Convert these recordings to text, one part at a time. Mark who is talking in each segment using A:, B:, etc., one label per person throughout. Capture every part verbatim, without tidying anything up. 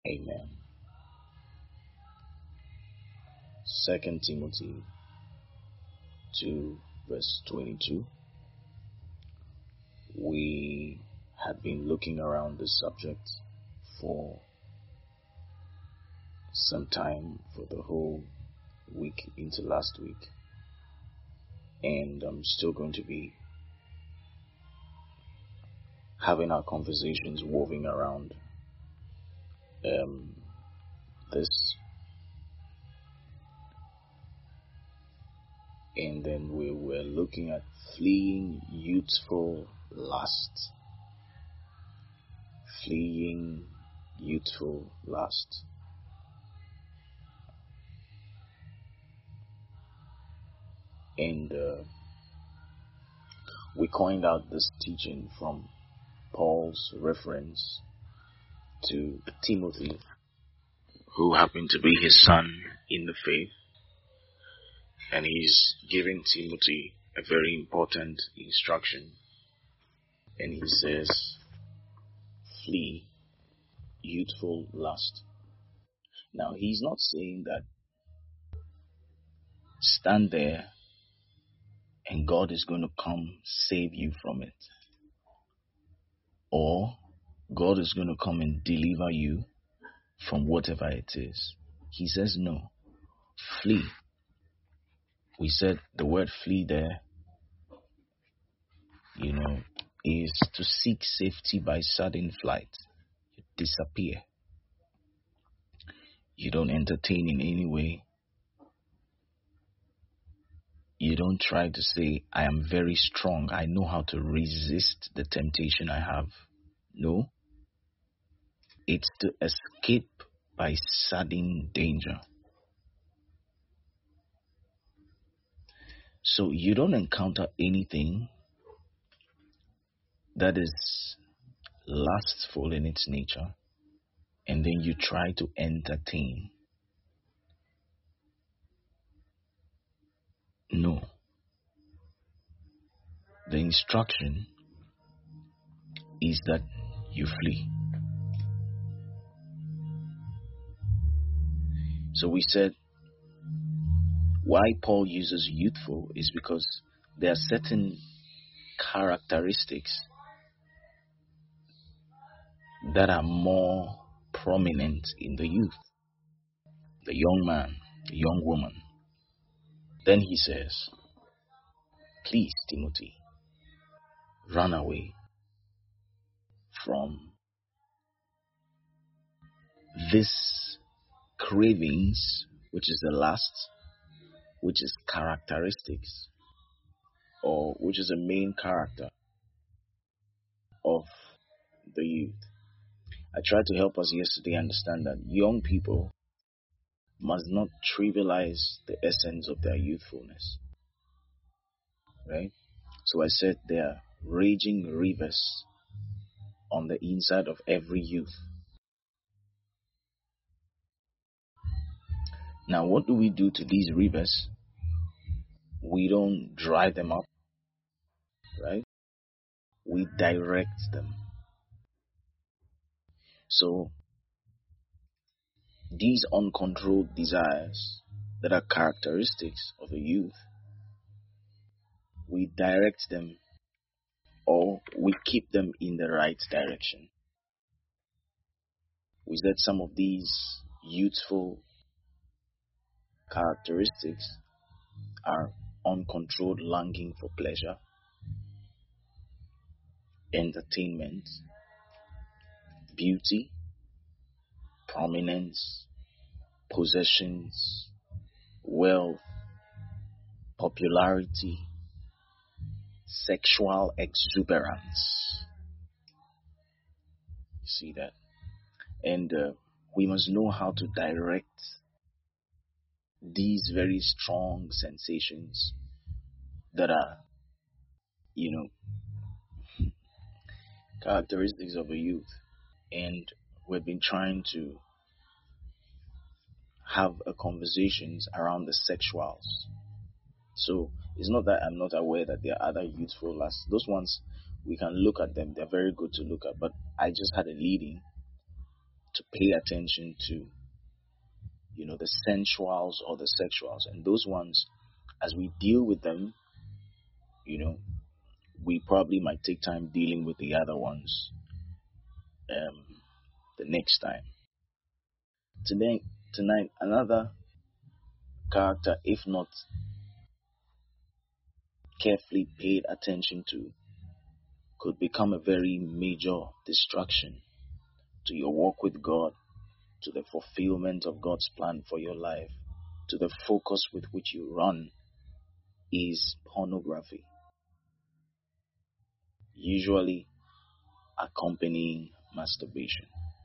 A: Amen. Second Timothy two verse twenty-two. We had been looking around this subject for some time, for the whole week into last week, and I'm still going to be having our conversations woven around um, this, and then we were looking at fleeing youthful lust. Fleeing youthful lust. And uh, we coined out this teaching from Paul's reference to Timothy, who happened to be his son in the faith. And he's giving Timothy a very important instruction. And he says, flee youthful lust. Now, he's not saying that stand there and God is going to come save you from it, or God is going to come and deliver you from whatever it is. He says no, flee. We said the word flee there, you know, is to seek safety by sudden flight. You disappear. You don't entertain in any way. You don't try to say, I am very strong. I know how to resist the temptation I have. No. It's to escape by sudden danger. So you don't encounter anything that is lustful in its nature, and then you try to entertain. No. The instruction is that you flee. So we said why Paul uses youthful is because there are certain characteristics that are more prominent in the youth, the young man, the young woman. Then he says, please, Timothy, run away from this cravings, which is the lust, which is characteristics, or which is a main character of the youth. I tried to help us yesterday understand that young people must not trivialize the essence of their youthfulness. Right? So I said there are raging rivers on the inside of every youth. Now, what do we do to these rivers? We don't dry them up, right? We direct them. So, these uncontrolled desires that are characteristics of a youth, we direct them, or we keep them in the right direction. We said some of these youthful characteristics are uncontrolled longing for pleasure, entertainment, beauty, prominence, possessions, wealth, popularity, sexual exuberance. You see that? And uh, we must know how to direct these very strong sensations that are, you know, characteristics of a youth. And we've been trying to have a conversations around the sexuals. So it's not that I'm not aware that there are other youthful lusts. Those ones, we can look at them. They're very good to look at. But I just had a leading to pay attention to, you know, the sensuals or the sexuals. And those ones, as we deal with them, you know, we probably might take time dealing with the other ones um, the next time. Today, tonight, another character, if not carefully paid attention to, could become a very major distraction to your walk with God, to the fulfillment of God's plan for your life, to the focus with which you run, is pornography, usually accompanying masturbation.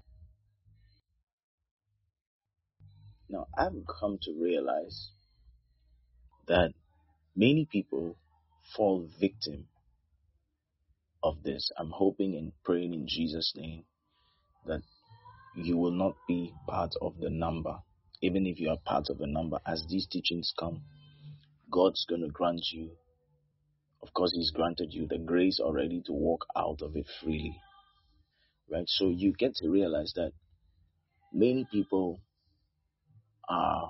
A: Now, I've come to realize that many people fall victim of this. I'm hoping and praying in Jesus' name that you will not be part of the number. Even if you are part of the number, as these teachings come, God's going to grant you, of course, He's granted you the grace already to walk out of it freely. Right? So you get to realize that many people are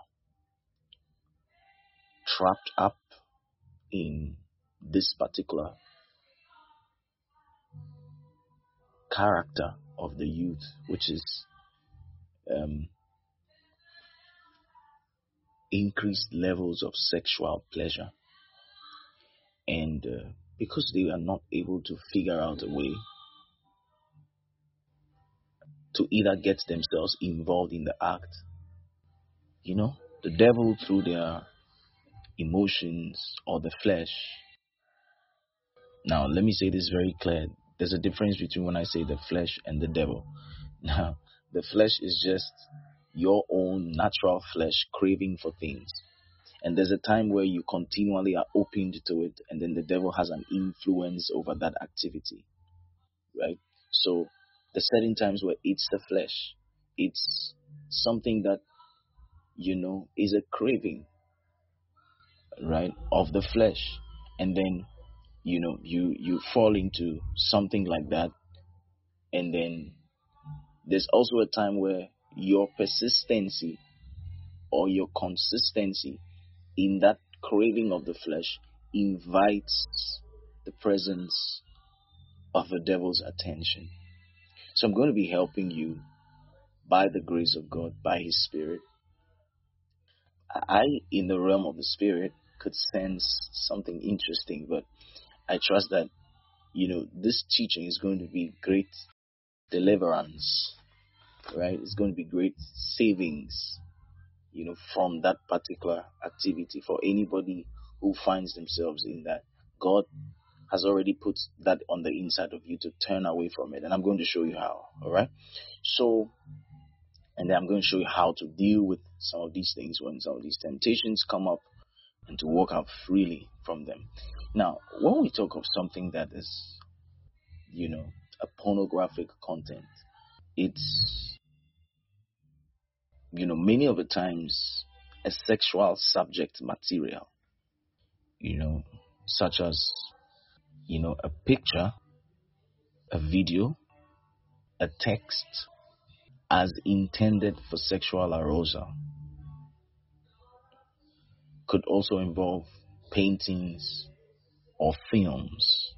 A: trapped up in this particular character of the youth, which is um, increased levels of sexual pleasure. And uh, because they are not able to figure out a way to either get themselves involved in the act, you know, the devil, through their emotions or the flesh. Now, let me say this very clear. There's a difference between when I say the flesh and the devil. Now, the flesh is just your own natural flesh craving for things. And there's a time where you continually are opened to it, and then the devil has an influence over that activity, right? So, the certain times where it's the flesh, it's something that, you know, is a craving, right, of the flesh. And then, you know, you, you fall into something like that. And then there's also a time where your persistency or your consistency in that craving of the flesh invites the presence of the devil's attention. So I'm going to be helping you by the grace of God, by His Spirit. I, in the realm of the Spirit, could sense something interesting, but I trust that, you know, this teaching is going to be great deliverance, right? It's going to be great savings, you know, from that particular activity for anybody who finds themselves in that. God has already put that on the inside of you to turn away from it, and I'm going to show you how. All right. So, and then I'm going to show you how to deal with some of these things when some of these temptations come up, and to walk out freely from them. Now, when we talk of something that is, you know, a pornographic content, it's, you know, many of the times a sexual subject material, you know, such as, you know, a picture, a video, a text, as intended for sexual arousal. Could also involve paintings or films.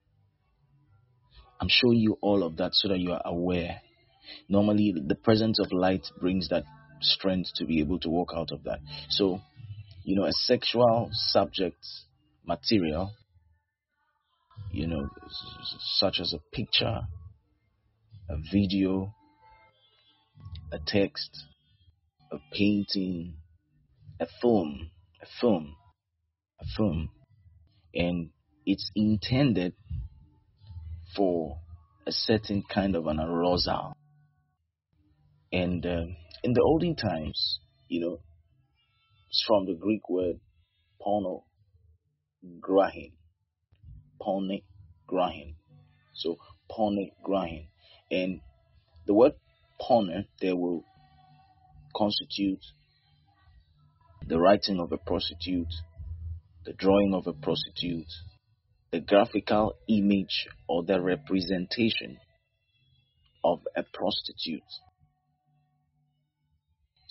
A: I'm showing you all of that so that you are aware. Normally, the presence of light brings that strength to be able to walk out of that. So, you know, a sexual subject material, you know, such as a picture, a video, a text, a painting, a film, a film, a film, and it's intended for a certain kind of an arousal. And um, in the olden times, you know, it's from the Greek word porno, grahin, porne, grahin. So porne, grahin, and the word porne there will constitute the writing of a prostitute, the drawing of a prostitute, the graphical image or the representation of a prostitute.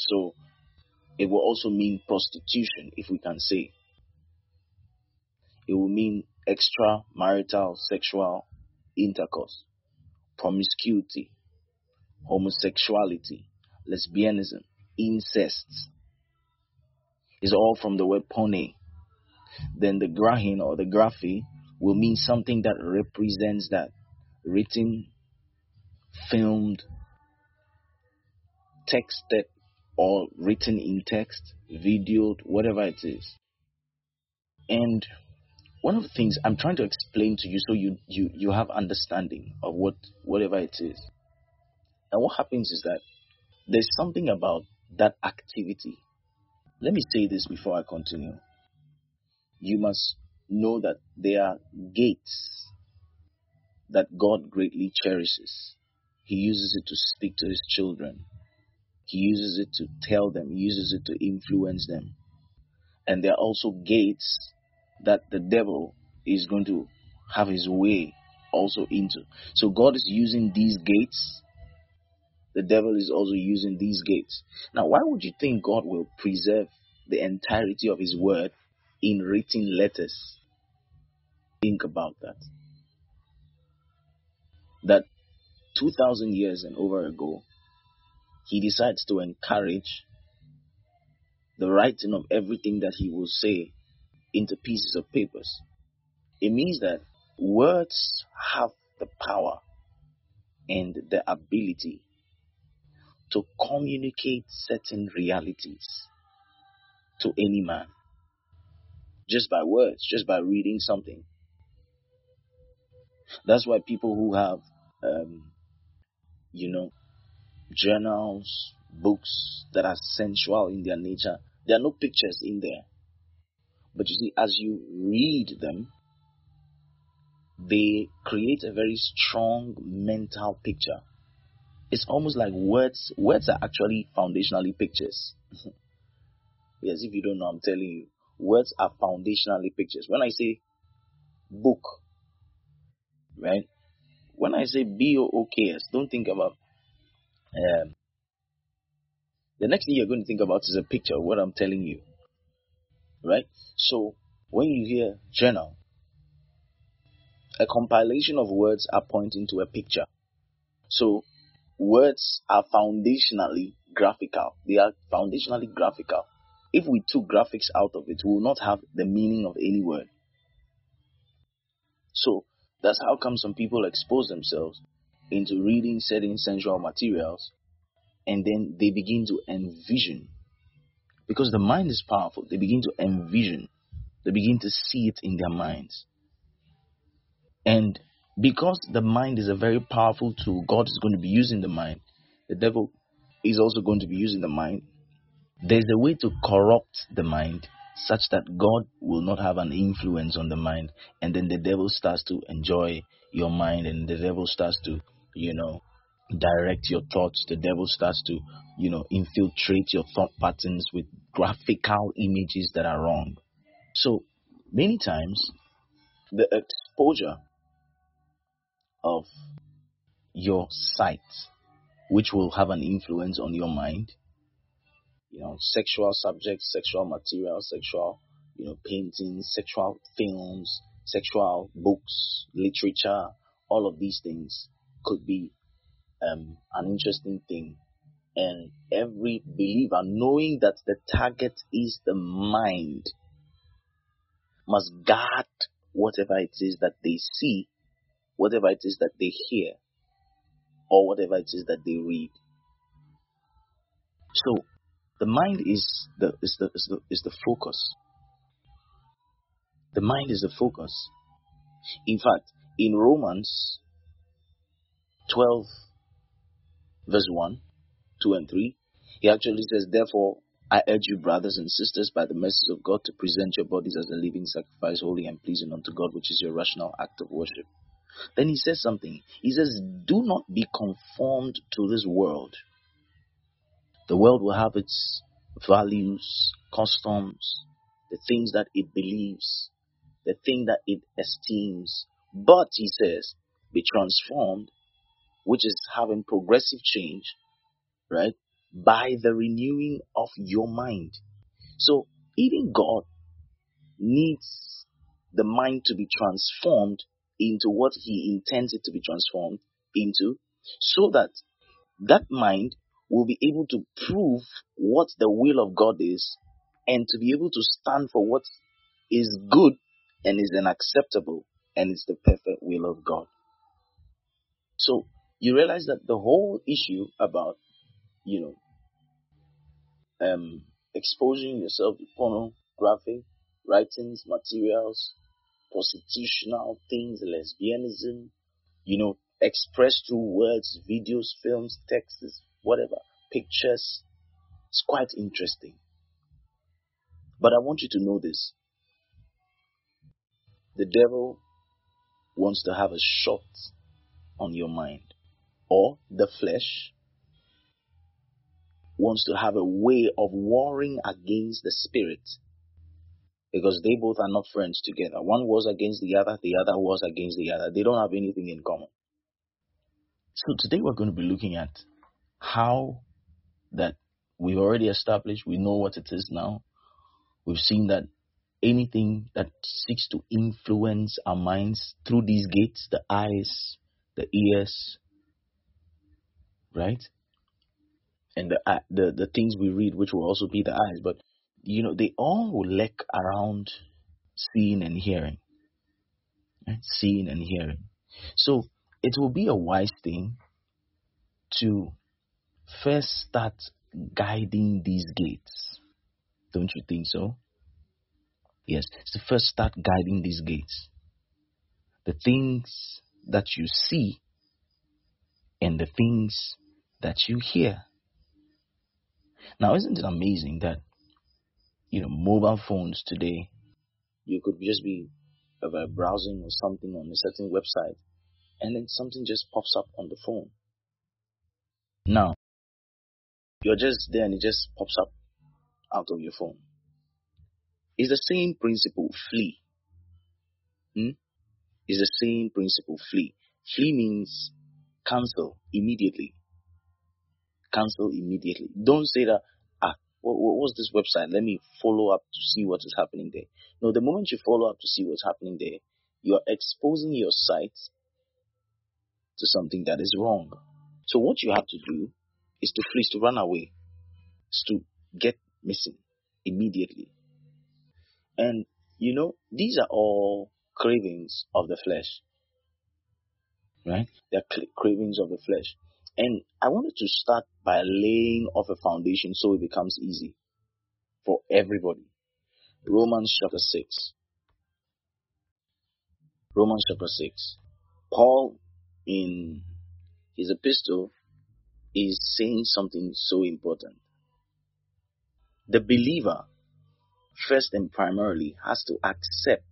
A: So it will also mean prostitution, if we can say. It will mean extramarital sexual intercourse, promiscuity, homosexuality, lesbianism, incest. Is all from the word pone. Then the grahin or the graphy will mean something that represents that: written, filmed, texted, or written in text, videoed, whatever it is. And one of the things I'm trying to explain to you, so you you you have understanding of what whatever it is. And what happens is that there's something about that activity. Let me say this before I continue. You must know that there are gates that God greatly cherishes. He uses it to speak to his children. He uses it to tell them. He uses it to influence them. And there are also gates that the devil is going to have his way also into. So God is using these gates. The devil is also using these gates. Now, why would you think God will preserve the entirety of his word in written letters? Think about that. That two thousand years and over ago, he decides to encourage the writing of everything that he will say into pieces of papers. It means that words have the power and the ability to communicate certain realities to any man. Just by words, just by reading something. That's why people who have, um, you know, journals, books that are sensual in their nature, there are no pictures in there. But you see, as you read them, they create a very strong mental picture. It's almost like words. Words are actually foundationally pictures. Yes, if you don't know, I'm telling you. Words are foundationally pictures. When I say book, right? When I say B O O K S, don't think about um, the next thing you're going to think about is a picture of what I'm telling you, right? So when you hear journal, a compilation of words are pointing to a picture. So words are foundationally graphical. They are foundationally graphical. If we took graphics out of it, we will not have the meaning of any word. So that's how come some people expose themselves into reading certain sensual materials, and then they begin to envision. Because the mind is powerful. They begin to envision. They begin to see it in their minds. And because the mind is a very powerful tool, God is going to be using the mind. The devil is also going to be using the mind. There's a way to corrupt the mind such that God will not have an influence on the mind. And then the devil starts to enjoy your mind, and the devil starts to, you know, direct your thoughts. The devil starts to, you know, infiltrate your thought patterns with graphical images that are wrong. So many times the exposure of your sight, which will have an influence on your mind, you know, sexual subjects, sexual material, sexual, you know, paintings, sexual films, sexual books, literature, all of these things could be um, an interesting thing. And every believer, knowing that the target is the mind, must guard whatever it is that they see, whatever it is that they hear, or whatever it is that they read. So the mind is the is the is the is the focus. The mind is the focus. In fact, in Romans twelve, verse one, two, and three, he actually says, "Therefore, I urge you, brothers and sisters, by the mercies of God, to present your bodies as a living sacrifice, holy and pleasing unto God, which is your rational act of worship." Then he says something. He says, "Do not be conformed to this world." The world will have its values, customs, the things that it believes, the thing that it esteems. But he says, be transformed, which is having progressive change, right? by the renewing of your mind. So even God needs the mind to be transformed into what he intends it to be transformed into, so that that mind will be able to prove what the will of God is, and to be able to stand for what is good and is unacceptable and is the perfect will of God. So you realize that the whole issue about, you know, um, exposing yourself to pornography, writings, materials, prostitutional things, lesbianism, you know, expressed through words, videos, films, texts, whatever, pictures. It's quite interesting. But I want you to know this. The devil wants to have a shot on your mind, or the flesh wants to have a way of warring against the spirit, because they both are not friends together. One wars against the other, the other wars against the other. They don't have anything in common. So today we're going to be looking at how that we've already established, we know what it is now. We've seen that anything that seeks to influence our minds through these gates, the eyes, the ears, right? And the uh, the, the things we read, which will also be the eyes, but you know, they all will lurk around seeing and hearing. Right? Seeing and hearing. So it will be a wise thing to first start guiding these gates. Don't you think so? Yes, to first start guiding these gates. The things that you see and the things that you hear. Now, isn't it amazing that, you know, mobile phones today, you could just be uh, browsing or something on a certain website, and then something just pops up on the phone. Now, you're just there and it just pops up out of your phone. It's the same principle, flee. Hmm? It's the same principle, flee. Flee means cancel immediately. Cancel immediately. Don't say that, ah, what, what, what's this website? Let me follow up to see what is happening there. No, the moment you follow up to see what's happening there, you're exposing your site to something that is wrong. So what you have to do is to flee, is to run away, is to get missing immediately. And, you know, these are all cravings of the flesh, right? They're cravings of the flesh. And I wanted to start by laying off a foundation so it becomes easy for everybody. Romans chapter six. Romans chapter six. Paul, in his epistle, is saying something so important. The believer, first and primarily, has to accept,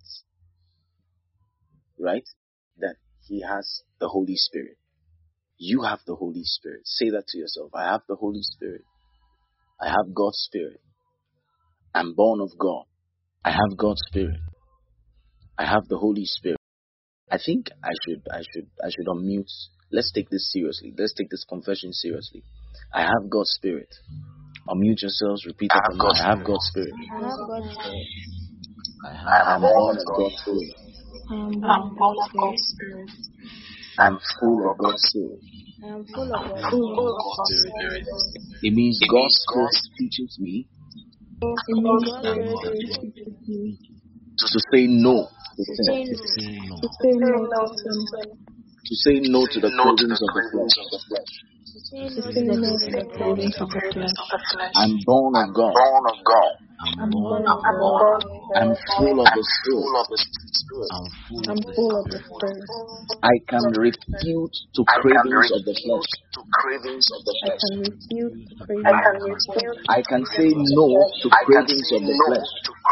A: right, that he has the Holy Spirit. You have the Holy Spirit. Say that to yourself. I have the Holy Spirit. I have God's Spirit. I'm born of God. I have God's Spirit. I have the Holy Spirit. I think I should, I should, I should unmute. Let's take this seriously. Let's take this confession seriously. I have God's Spirit. Unmute yourselves. Repeat after me. I have God's Spirit.
B: I have God's Spirit.
A: I am born of God's Spirit.
B: I am born of God's Spirit.
A: I'm full of God's Spirit.
B: I am full of God's Spirit.
A: It means God's Spirit teaches me
B: It means God's Spirit teaches me
A: to say no to
B: to
A: sin,
B: say no. To say no to sin.
A: to say no to the cravings of the flesh.
B: To say no to the cravings of the flesh.
A: I'm born of God.
B: I'm born of God.
A: I'm full of the Spirit.
B: I'm full of the Spirit.
A: I can refute to cravings of the flesh.
B: I can refute the cravings of the flesh.
A: I can say no to cravings of the flesh.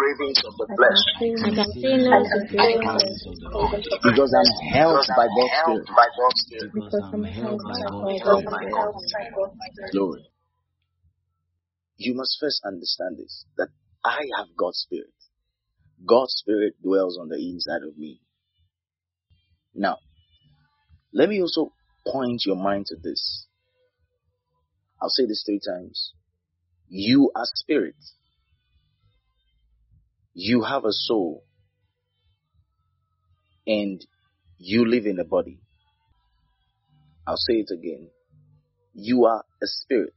B: I can say no to cravings of the flesh.
A: Because I'm held by God's Spirit.
B: Because I'm held by God's Spirit.
A: Glory. You must first understand this, that I have God's Spirit. God's Spirit dwells on the inside of me. Now, let me also point your mind to this. I'll say this three times. You are spirit. You have a soul. And you live in a body. I'll say it again. You are a spirit.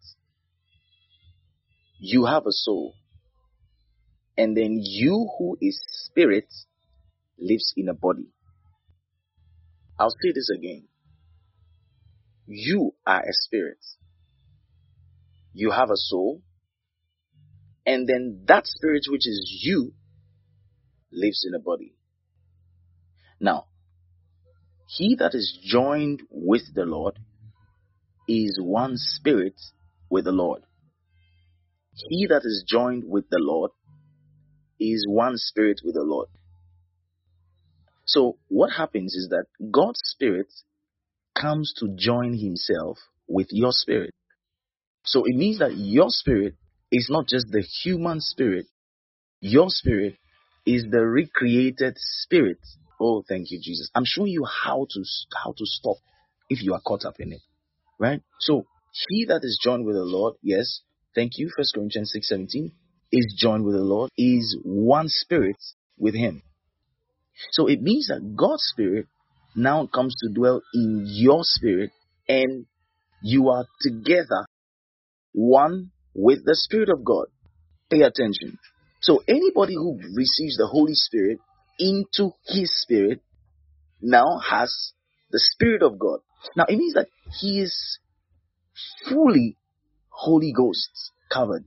A: You have a soul. And then you who is spirit lives in a body. I'll say this again. You are a spirit. You have a soul. And then that spirit which is you lives in a body. Now, he that is joined with the Lord is one spirit with the Lord. He that is joined with the Lord is one spirit with the Lord. So what happens is that God's spirit comes to join himself with your spirit. So it means that your spirit is not just the human spirit. Your spirit is the recreated spirit. Oh, thank you, Jesus. I'm showing you how to how to stop if you are caught up in it. Right? So he that is joined with the Lord, yes, thank you, First Corinthians six seventeen, is joined with the Lord, is one spirit with him. So it means that God's spirit now comes to dwell in your spirit, and you are together one with the Spirit of God. Pay attention. So anybody who receives the Holy Spirit into his spirit now has the Spirit of God. Now it means that he is fully Holy Ghost covered.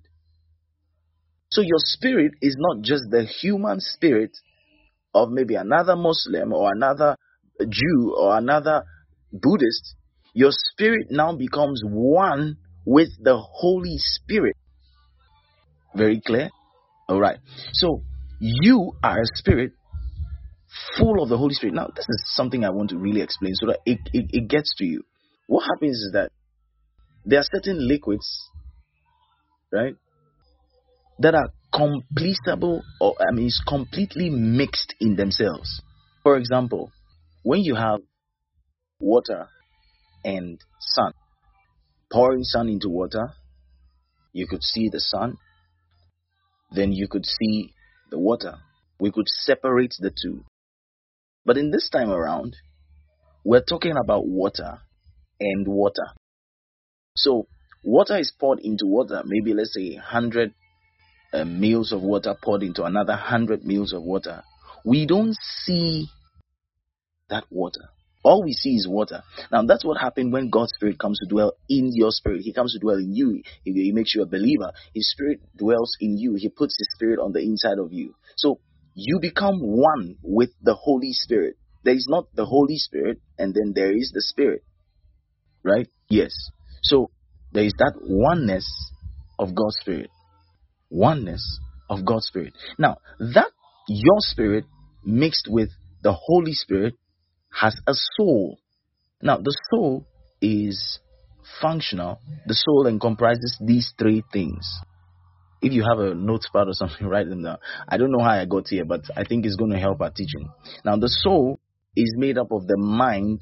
A: So your spirit is not just the human spirit of maybe another Muslim or another Jew or another Buddhist. Your spirit now becomes one with the Holy Spirit. Very clear? All right. So you are a spirit full of the Holy Spirit. Now, this is something I want to really explain so that it, it, it gets to you. What happens is that there are certain liquids, right, that are completable, or I mean, it's completely mixed in themselves. For example, when you have water and sun, pouring sun into water, you could see the sun, then you could see the water. We could separate the two. But in this time around, we're talking about water and water. So water is poured into water, maybe let's say one hundred uh, mils of water poured into another one hundred mils of water. We don't see that water. All we see is water. Now that's what happened when God's Spirit comes to dwell in your spirit. He comes to dwell in you. He, he makes you a believer. His Spirit dwells in you. He puts His Spirit on the inside of you. So you become one with the Holy Spirit. There is not the Holy Spirit and then there is the Spirit. Right? Yes. So there is that oneness of God's Spirit. Oneness of God's Spirit. Now, that your spirit mixed with the Holy Spirit has a soul. Now, the soul is functional. The soul encompasses these three things. If you have a notepad or something, write them down. I don't know how I got here, but I think it's going to help our teaching. Now, the soul is made up of the mind,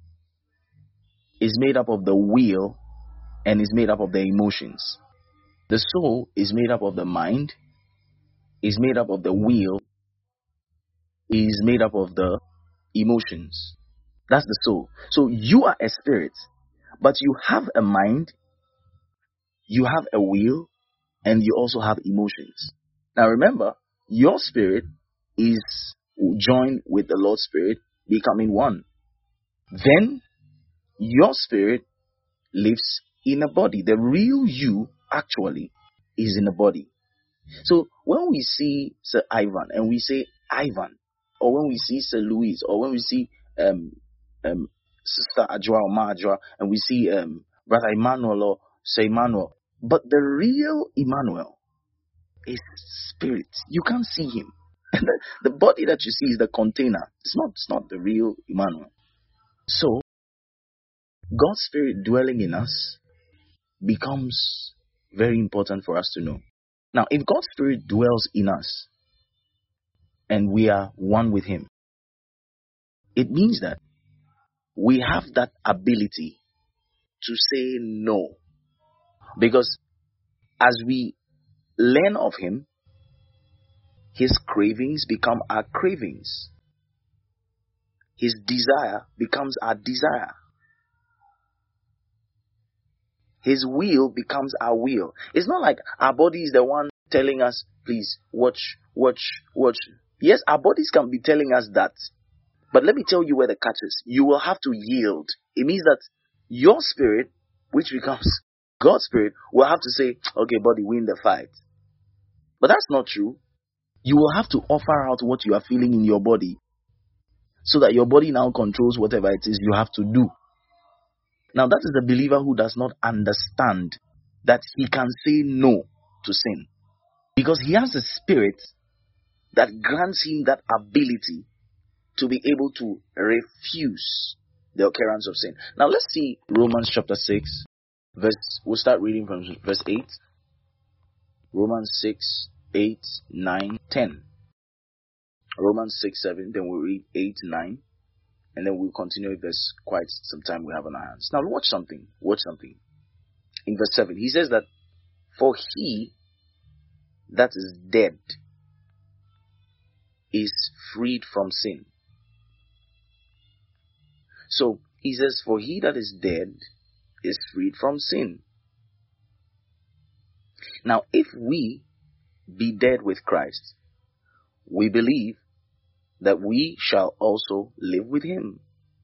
A: is made up of the will, and is made up of the emotions. The soul is made up of the mind, is made up of the will, is made up of the emotions. That's the soul. So you are a spirit, but you have a mind, you have a will, and you also have emotions. Now remember, your spirit is joined with the Lord's Spirit, becoming one. Then your spirit lives in a body. The real you actually is in a body. So when we see Sir Ivan and we say Ivan, or when we see Sir Louis, or when we see um, um, Sister Ajwa or Ma Ajwa, and we see um, Brother Emmanuel or Sir Emmanuel, but the real Emmanuel is spirit. You can't see him. the, the body that you see is the container. It's not, it's not the real Emmanuel. So God's Spirit dwelling in us becomes very important for us to know. Now, if God's Spirit dwells in us and we are one with Him, it means that we have that ability to say no Because as we learn of him, his cravings become our cravings. His desire becomes our desire. His will becomes our will. It's not like our body is the one telling us, please, watch, watch, watch. Yes, our bodies can be telling us that. But let me tell you where the catch is. You will have to yield. It means that your spirit, which becomes God's spirit, will have to say, okay, body, win the fight. But that's not true. You will have to offer out what you are feeling in your body, so that your body now controls whatever it is you have to do. Now, that is the believer who does not understand that he can say no to sin, because he has a spirit that grants him that ability to be able to refuse the occurrence of sin. Now, let's see Romans chapter six, verse, we'll start reading from verse eight. Romans six, eight, nine, ten. Romans six, seven, then we'll read eight, nine, and then we'll continue with verse quite some time we have on our hands. Now, watch something. Watch something. In verse seven, he says that, for he that is dead is freed from sin. So, he says, for he that is dead is freed from sin. Now, if we be dead with Christ, we believe that we shall also live with him.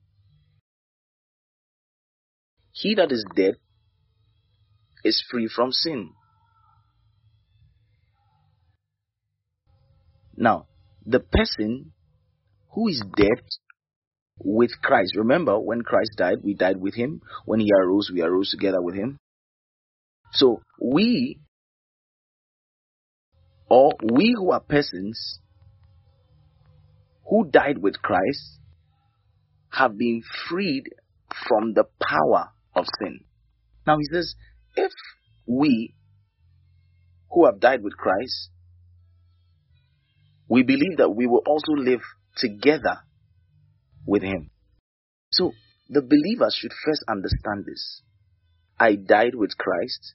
A: He that is dead is free from sin. Now, the person who is dead with Christ, remember, when Christ died, we died with him. When he arose, we arose together with him. So, we, or we who are persons who died with Christ, have been freed from the power of sin. Now he says, if we who have died with Christ, we believe that we will also live together with him. So the believers should first understand this. I died with Christ,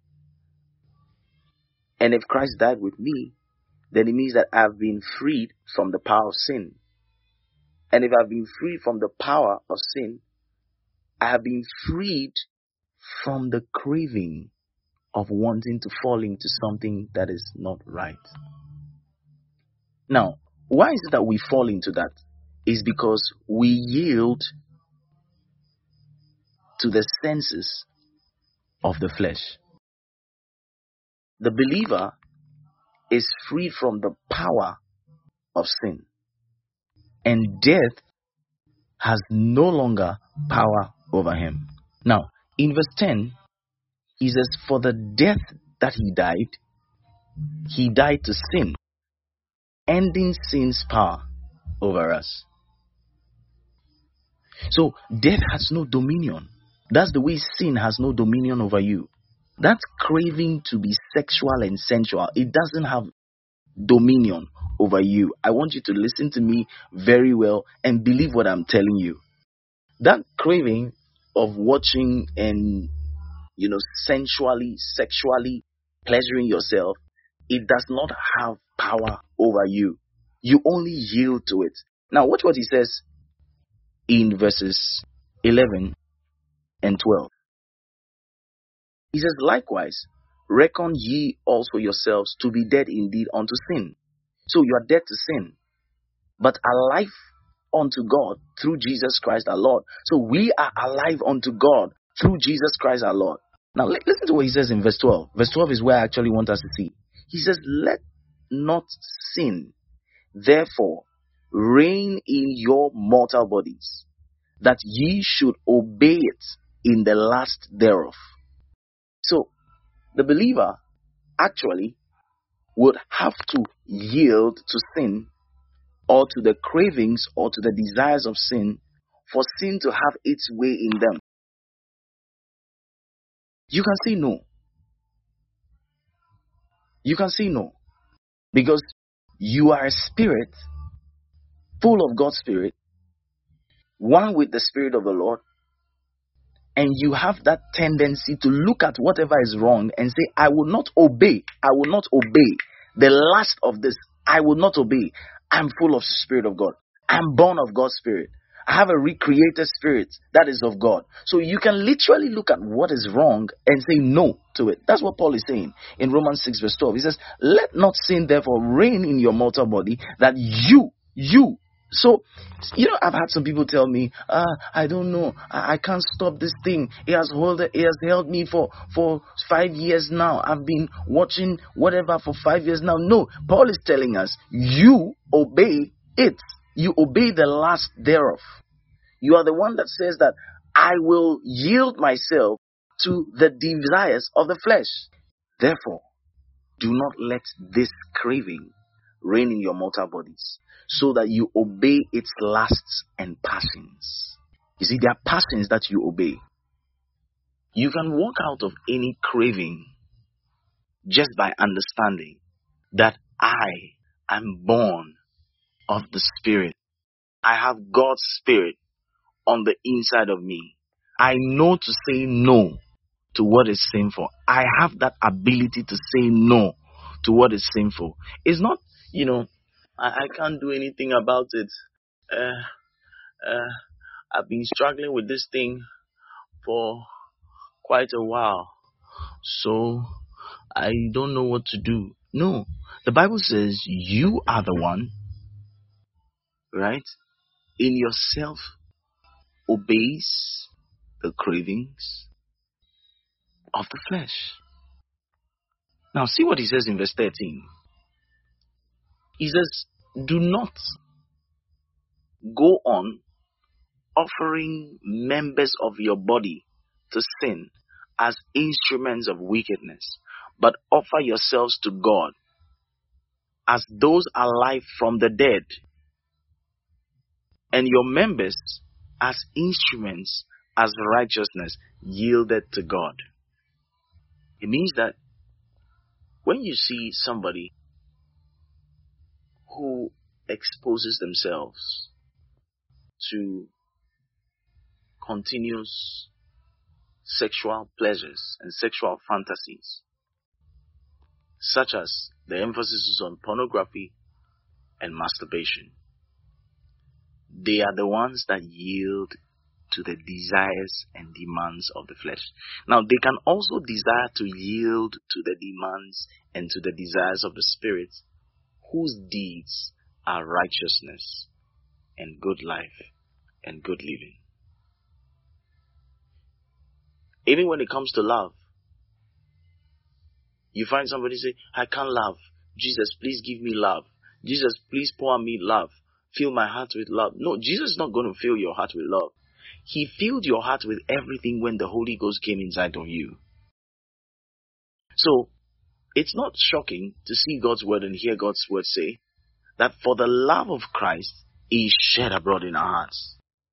A: and if Christ died with me, then it means that I've been freed from the power of sin. And if I've been freed from the power of sin, I have been freed from the craving of wanting to fall into something that is not right. Now, why is it that we fall into that? It's because we yield to the senses of the flesh. The believer is free from the power of sin, and death has no longer power over him. Now, in verse ten, he says, for the death that he died, he died to sin, ending sin's power over us. So, death has no dominion. That's the way sin has no dominion over you. That craving to be sexual and sensual, it doesn't have dominion over you. I want you to listen to me very well and believe what I'm telling you. That craving of watching and, you know, sensually, sexually pleasuring yourself, it does not have power over you. You only yield to it. Now, watch what he says in verses eleven and twelve. He says, likewise, reckon ye also yourselves to be dead indeed unto sin. So you are dead to sin, but alive unto God through Jesus Christ our Lord. So we are alive unto God through Jesus Christ our Lord. Now listen to what he says in verse twelve. Verse twelve is where I actually want us to see. He says, let not sin therefore reign in your mortal bodies, that ye should obey it in the lust thereof. So, the believer actually would have to yield to sin, or to the cravings or to the desires of sin, for sin to have its way in them. You can say no. You can say no. Because you are a spirit full of God's Spirit, one with the Spirit of the Lord, and you have that tendency to look at whatever is wrong and say, I will not obey. I will not obey. The last of this, I will not obey. I'm full of the Spirit of God. I'm born of God's Spirit. I have a recreated spirit that is of God. So you can literally look at what is wrong and say no to it. That's what Paul is saying in Romans six verse twelve. He says, let not sin therefore reign in your mortal body, that you, you. So, you know, I've had some people tell me, ah, I don't know, I, I can't stop this thing. It has hold, it has held me for, for five years now. I've been watching whatever for five years now. No, Paul is telling us, you obey it. You obey the last thereof. You are the one that says that I will yield myself to the desires of the flesh. Therefore, do not let this craving reign in your mortal bodies, so that you obey its lusts and passions. You see, there are passions that you obey. You can walk out of any craving just by understanding that I am born of the Spirit. I have God's Spirit on the inside of me. I know to say no to what is sinful. I have that ability to say no to what is sinful. It's not, you know, I, I can't do anything about it. Uh, uh, I've been struggling with this thing for quite a while, so I don't know what to do. No, the Bible says you are the one, right, in yourself obeys the cravings of the flesh. Now see what he says in verse thirteen. He says, do not go on offering members of your body to sin as instruments of wickedness, but offer yourselves to God as those alive from the dead, and your members as instruments as righteousness yielded to God. It means that when you see somebody who exposes themselves to continuous sexual pleasures and sexual fantasies, such as the emphasis is on pornography and masturbation, they are the ones that yield to the desires and demands of the flesh. Now, they can also desire to yield to the demands and to the desires of the Spirit, whose deeds are righteousness and good life and good living. Even when it comes to love, you find somebody say, I can't love. Jesus, please give me love. Jesus, please pour on me love. Fill my heart with love. No, Jesus is not going to fill your heart with love. He filled your heart with everything when the Holy Ghost came inside of you. So, it's not shocking to see God's word and hear God's word say that for the love of Christ is shed abroad in our hearts.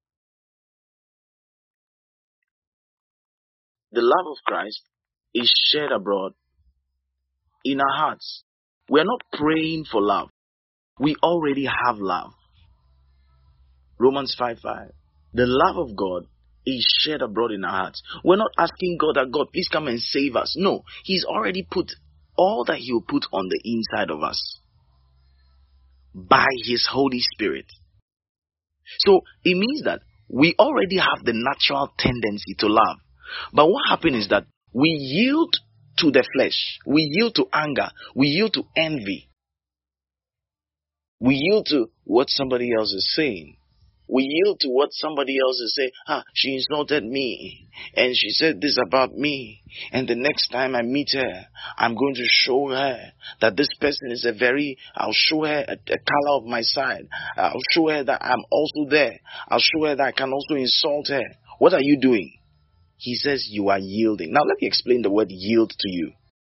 A: The love of Christ is shed abroad in our hearts. We're not praying for love. We already have love. Romans five five. The love of God is shed abroad in our hearts. We're not asking God that God, please come and save us. No, He's already put all that He will put on the inside of us by His Holy Spirit. So it means that we already have the natural tendency to love. But what happens is that we yield to the flesh. We yield to anger. We yield to envy. We yield to what somebody else is saying. We yield to what somebody else is saying. Ah, she insulted me and she said this about me. And the next time I meet her, I'm going to show her that this person is a very, I'll show her a, a color of my side. I'll show her that I'm also there. I'll show her that I can also insult her. What are you doing? He says you are yielding. Now let me explain the word yield to you.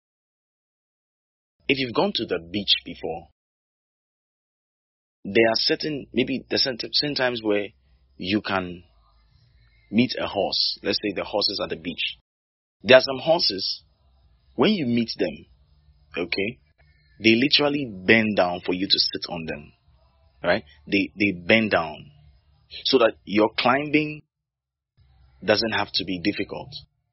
A: If you've gone to the beach before, there are certain, maybe there's certain times where you can meet a horse. Let's say the horses at the beach. There are some horses, when you meet them, okay, they literally bend down for you to sit on them, right? They, they bend down so that you're climbing doesn't have to be difficult.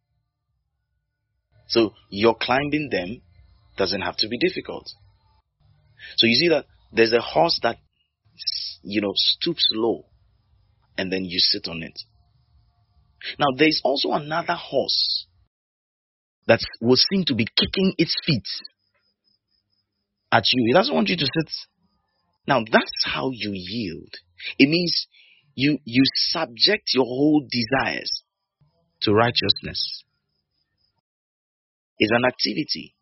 A: So your climbing them doesn't have to be difficult. So you see that there's a horse that, you know, stoops low and then you sit on it. Now there's also another horse that will seem to be kicking its feet at you. It doesn't want you to sit. Now that's how you yield. It means you you subject your whole desires to righteousness. It's an activity.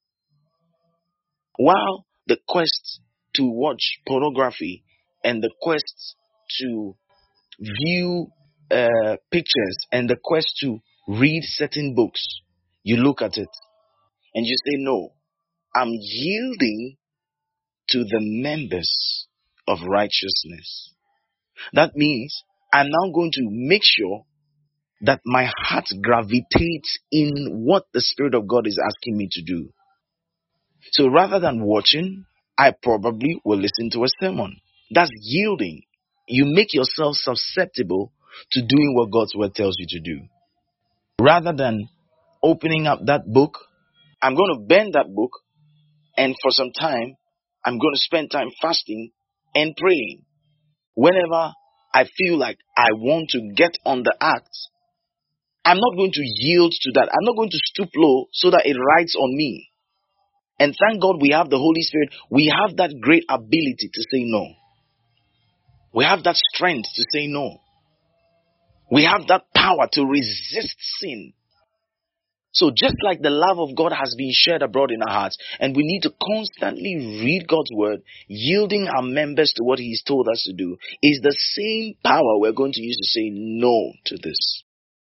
A: While the quest to watch pornography and the quest to view uh, pictures and the quest to read certain books, you look at it and you say, no, I'm yielding to the members of righteousness. That means I'm now going to make sure that my heart gravitates in what the Spirit of God is asking me to do. So rather than watching, I probably will listen to a sermon. That's yielding. You make yourself susceptible to doing what God's word tells you to do. Rather than opening up that book, I'm going to bend that book, and for some time, I'm going to spend time fasting and praying. Whenever I feel like I want to get on the act, I'm not going to yield to that. I'm not going to stoop low so that it rides on me. And thank God we have the Holy Spirit. We have that great ability to say no. We have that strength to say no. We have that power to resist sin. So just like the love of God has been shared abroad in our hearts, and we need to constantly read God's word, yielding our members to what He's told us to do, is the same power we're going to use to say no to this.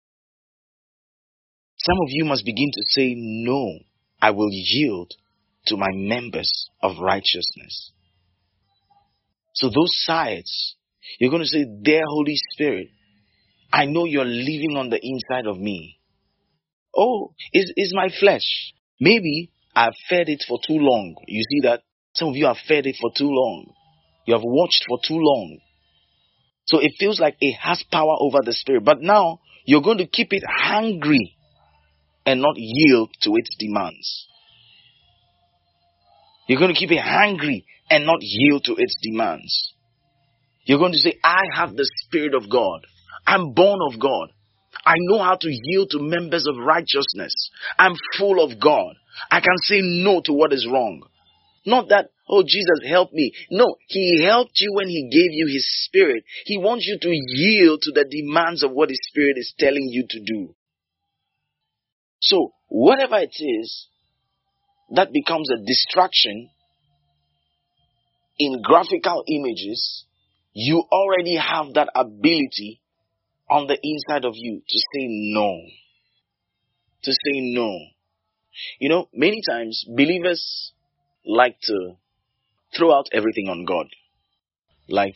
A: Some of you must begin to say, no, I will yield to my members of righteousness. So those sides, you're going to say, dear Holy Spirit, I know you're living on the inside of me. Oh, is is my flesh. Maybe I've fed it for too long. You see that? Some of you have fed it for too long. You have watched for too long. So it feels like it has power over the spirit. But now you're going to keep it hungry and not yield to its demands. You're going to keep it hungry and not yield to its demands. You're going to say, I have the Spirit of God. I'm born of God. I know how to yield to members of righteousness. I'm full of God. I can say no to what is wrong. Not that, oh, Jesus, help me. No, He helped you when He gave you His Spirit. He wants you to yield to the demands of what His Spirit is telling you to do. So, whatever it is that becomes a distraction in graphical images, you already have that ability on the inside of you to say no. To say no. You know, many times believers like to throw out everything on God. Like,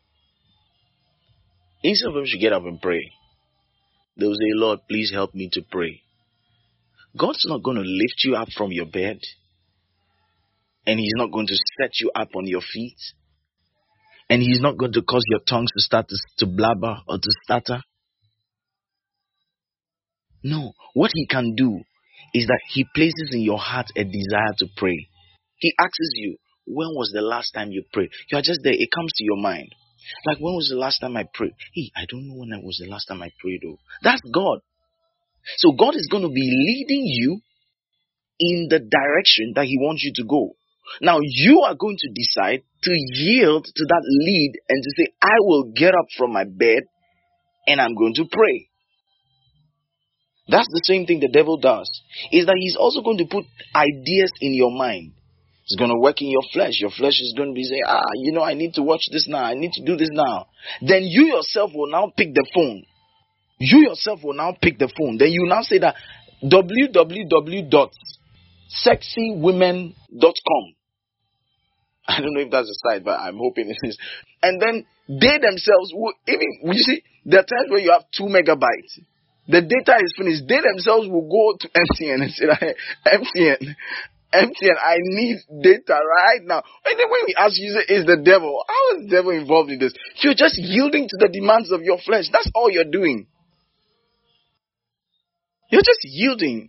A: instead of them should get up and pray, they'll say, Lord, please help me to pray. God's not going to lift you up from your bed, and He's not going to set you up on your feet, and He's not going to cause your tongues to start to, to blabber or to stutter. No, what He can do is that He places in your heart a desire to pray. He asks you, when was the last time you prayed? You are just there. It comes to your mind. Like, when was the last time I prayed? Hey, I don't know when it was the last time I prayed. Oh, that's God. So God is going to be leading you in the direction that He wants you to go. Now, you are going to decide to yield to that lead and to say, I will get up from my bed and I'm going to pray. That's the same thing the devil does. Is that he's also going to put ideas in your mind. He's going to work in your flesh. Your flesh is going to be saying, ah, you know, I need to watch this now. I need to do this now. Then you yourself will now pick the phone. You yourself will now pick the phone. Then you now say that w w w dot sexy women dot com. I don't know if that's a site, but I'm hoping it is. And then they themselves will, even, you see, there are times where you have two megabytes. The data is finished. They themselves will go to M T N and say, M T N, M T N, I need data right now. And then when we ask you, is the devil? How is the devil involved in this? You're just yielding to the demands of your flesh. That's all you're doing. You're just yielding.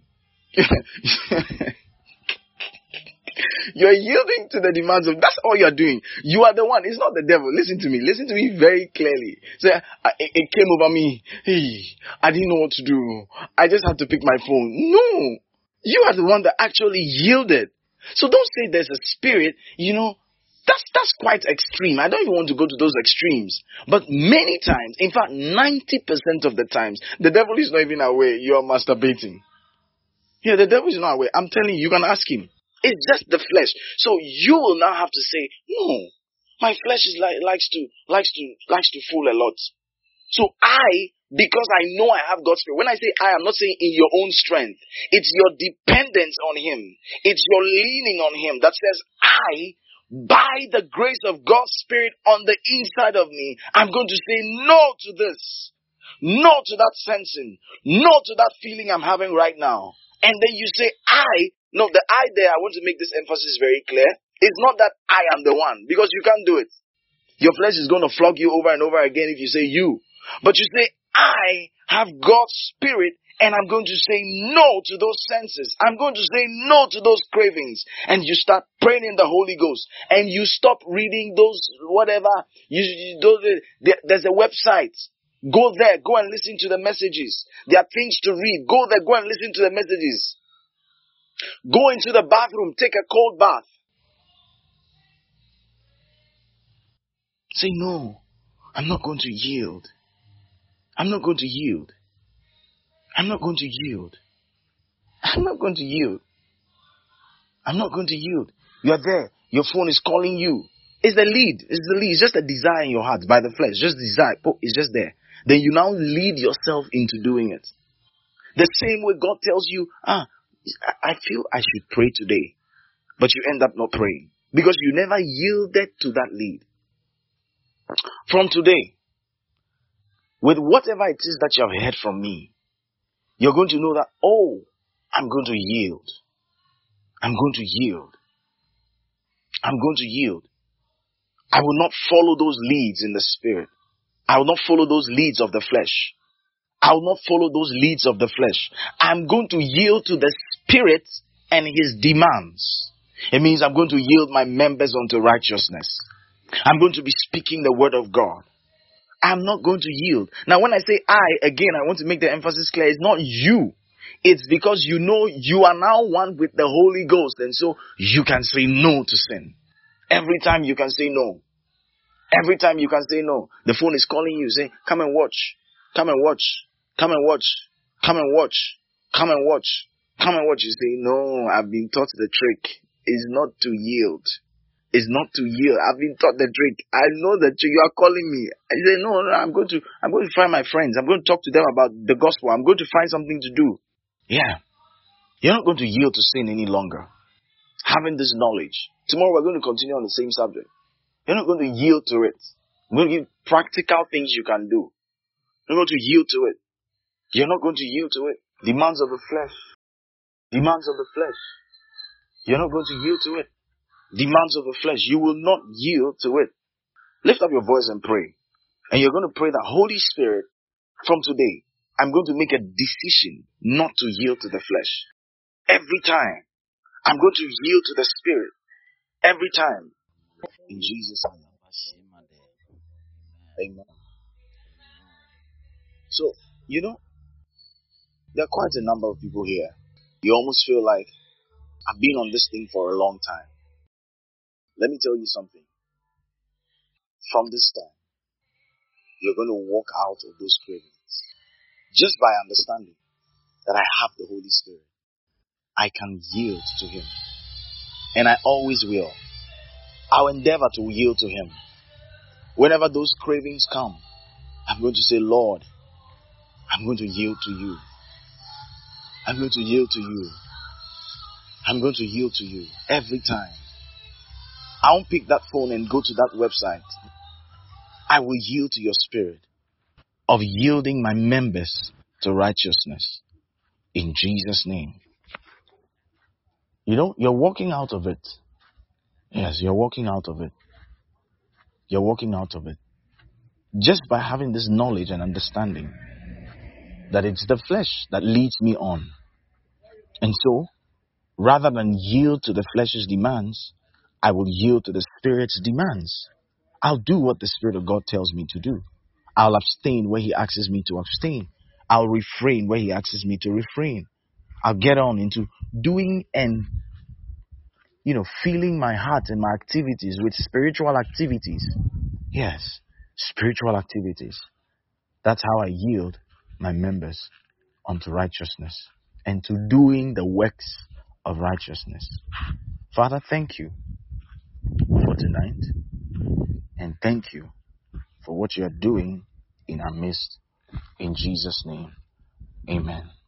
A: You're yielding to the demands of, that's all you're doing. You are the one. It's not the devil. Listen to me. Listen to me very clearly. So I, it, it came over me. Hey, I didn't know what to do. I just had to pick my phone. No. You are the one that actually yielded. So don't say there's a spirit, you know, that's, that's quite extreme. I don't even want to go to those extremes. But many times, in fact, ninety percent of the times, the devil is not even aware you are masturbating. Yeah, the devil is not aware. I'm telling you, you can ask him. It's just the flesh. So you will now have to say, no, my flesh is like, likes to, likes to, likes to fool a lot. So I, because I know I have God's spirit. When I say I, I'm not saying in your own strength. It's your dependence on him. It's your leaning on him that says, I, by the grace of God's spirit on the inside of me, I'm going to say no to this. No to that sensing. No to that feeling I'm having right now. And then you say, I, no, the I there, I want to make this emphasis very clear. It's not that I am the one, because you can't do it. Your flesh is going to flog you over and over again if you say you. But you say, I have God's spirit, and I'm going to say no to those senses. I'm going to say no to those cravings. And you start praying in the Holy Ghost. And you stop reading those, whatever. You, you those, there, there's a website. Go there. Go and listen to the messages. There are things to read. Go there. Go and listen to the messages. Go into the bathroom. Take a cold bath. Say no. I'm not going to yield. I'm not going to yield. I'm not going to yield. I'm not going to yield. I'm not going to yield. You're there. Your phone is calling you. It's the lead. It's the lead. It's just a desire in your heart by the flesh. Just desire. It's just there. Then you now lead yourself into doing it. The same way God tells you, ah, I feel I should pray today. But you end up not praying. Because you never yielded to that lead. From today, with whatever it is that you have heard from me, you're going to know that, oh, I'm going to yield. I'm going to yield. I'm going to yield. I will not follow those leads in the spirit. I will not follow those leads of the flesh. I will not follow those leads of the flesh. I'm going to yield to the spirit and his demands. It means I'm going to yield my members unto righteousness. I'm going to be speaking the word of God. I'm not going to yield. Now, when I say I, again, I want to make the emphasis clear. It's not you. It's because you know you are now one with the Holy Ghost. And so you can say no to sin. Every time you can say no. Every time you can say no. The phone is calling you, saying, come and watch. Come and watch. Come and watch. Come and watch. Come and watch. Come and watch. You say, no, I've been taught the trick. It's not to yield. It's not to yield. I've been taught the trick. I know the trick. You are calling me. I say, no, no, I'm going to, I'm going to find my friends. I'm going to talk to them about the gospel. I'm going to find something to do. Yeah. You're not going to yield to sin any longer. Having this knowledge. Tomorrow we're going to continue on the same subject. You're not going to yield to it. I'm going to give practical things you can do. You're not going to yield to it. You're not going to yield to it. Demands of the flesh. Demands of the flesh. You're not going to yield to it. Demands of the flesh. You will not yield to it. Lift up your voice and pray. And you're going to pray that, Holy Spirit, from today, I'm going to make a decision not to yield to the flesh. Every time. I'm going to yield to the Spirit. Every time. In Jesus' name. Amen. So, you know, there are quite a number of people here. You almost feel like, I've been on this thing for a long time. Let me tell you something. From this time, you're going to walk out of those cravings. Just by understanding that I have the Holy Spirit. I can yield to Him. And I always will. I'll endeavor to yield to Him. Whenever those cravings come, I'm going to say, Lord, I'm going to yield to you. I'm going to yield to you. I'm going to yield to you every time. I won't pick that phone and go to that website. I will yield to your spirit of yielding my members to righteousness. In Jesus' name. You know, you're walking out of it. Yes, you're walking out of it. You're walking out of it. Just by having this knowledge and understanding that it's the flesh that leads me on. And so, rather than yield to the flesh's demands, I will yield to the Spirit's demands. I'll do what the Spirit of God tells me to do. I'll abstain where He asks me to abstain. I'll refrain where He asks me to refrain. I'll get on into doing and, you know, filling my heart and my activities with spiritual activities. Yes, spiritual activities. That's how I yield my members unto righteousness and to doing the works of righteousness. Father, thank you for tonight, and thank you for what you are doing in our midst. In Jesus' name, amen.